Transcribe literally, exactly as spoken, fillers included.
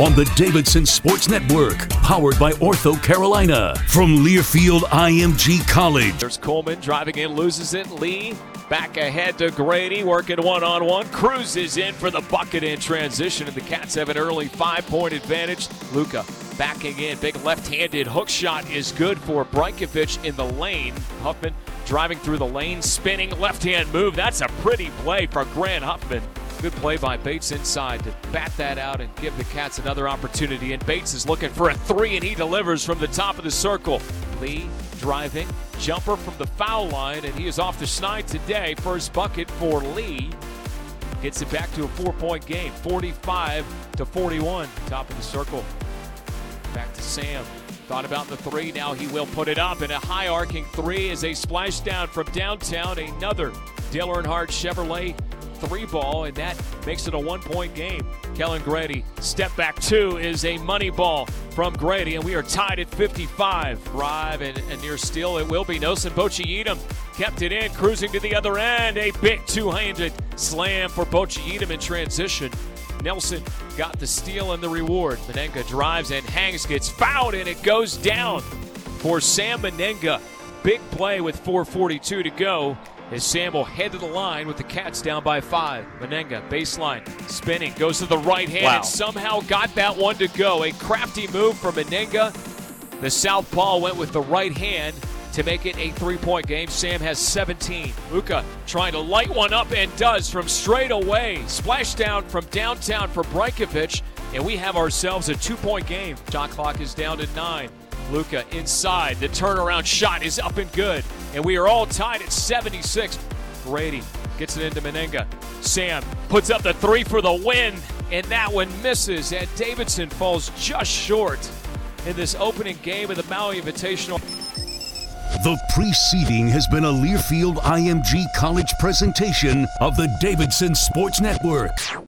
on the Davidson Sports Network, powered by Ortho Carolina, from Learfield I M G College. There's Coleman driving in, loses it. Lee back ahead to Grady, working one-on-one, cruises in for the bucket in transition, and the Cats have an early five-point advantage. Luka backing in, big left-handed hook shot is good for Brankovic in the lane. Huffman driving through the lane, spinning left-hand move. That's a pretty play for Grant Huffman. Good play by Bates inside to bat that out and give the Cats another opportunity. And Bates is looking for a three, and he delivers from the top of the circle. Lee driving, jumper from the foul line, and he is off the schneid today. First bucket for Lee. Gets it back to a four-point game, forty-five to forty-one. Top of the circle. Back to Sam. Thought about the three, now he will put it up, and a high arcing three is a splash down from downtown. Another Dale Earnhardt Chevrolet three ball, and that makes it a one-point game. Kellen Grady, step back two is a money ball from Grady, and we are tied at fifty-five. Drive and, and near steal, it will be Nelson Bochi-Edom. Kept it in, cruising to the other end. A big two-handed slam for Bochi-Edom in transition. Nelson got the steal and the reward. Menenga drives and hangs, gets fouled, and it goes down for Sam Menenga. Big play with four forty-two to go, as Sam will head to the line with the Cats down by five. Menenga, baseline, spinning, goes to the right hand, wow. and somehow got that one to go. A crafty move from Menenga. The southpaw went with the right hand to make it a three-point game. Sam has seventeen. Luka trying to light one up and does from straight away. Splashdown from downtown for Brankovic, and we have ourselves a two-point game. Shot clock is down to nine. Luka inside. The turnaround shot is up and good, and we are all tied at seventy-six. Grady gets it into Menenga. Sam puts up the three for the win, and that one misses, and Davidson falls just short in this opening game of the Maui Invitational. The preceding has been a Learfield I M G College presentation of the Davidson Sports Network.